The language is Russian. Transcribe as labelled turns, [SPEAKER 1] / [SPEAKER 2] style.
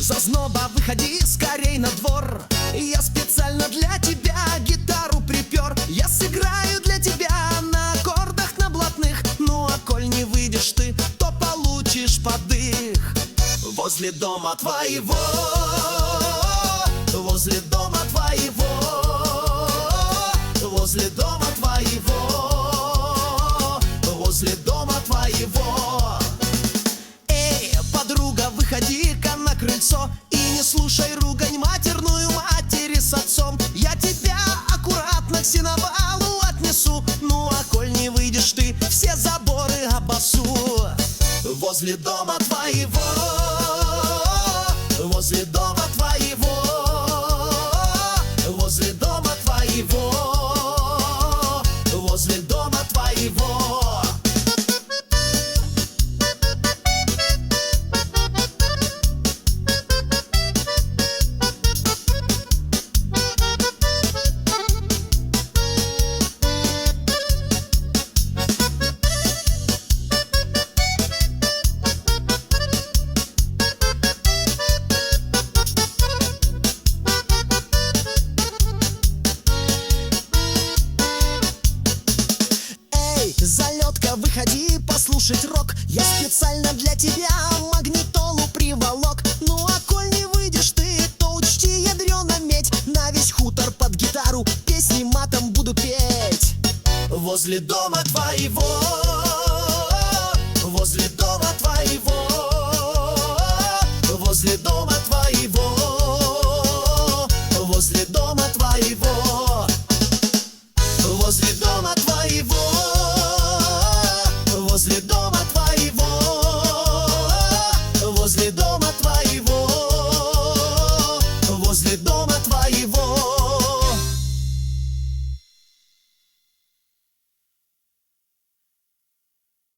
[SPEAKER 1] Зазноба, выходи скорей на двор. Я специально для тебя гитару припер. Я сыграю для тебя на аккордах на блатных. Ну а коль не выйдешь ты, то получишь подых. Возле дома твоего, возле дома твоего, возле дома твоего, возле дома твоего. Эй, подруга, выходи-ка на крыльцо и не слушай ругань матерную матери с отцом. Я тебя аккуратно к сеновалу отнесу. Ну а коль не выйдешь ты, все заборы обосу. Возле дома твоего, возле дома твоего, возле дома твоего, возле дома твоего. Залетка, выходи послушать рок. Я специально для тебя магнитолу приволок. Ну а коль не выйдешь ты, то учти, ядрёна медь, на весь хутор под гитару песни матом буду петь. Возле дома твоего, возле дома твоего, возле дома твоего, возле дома твоего.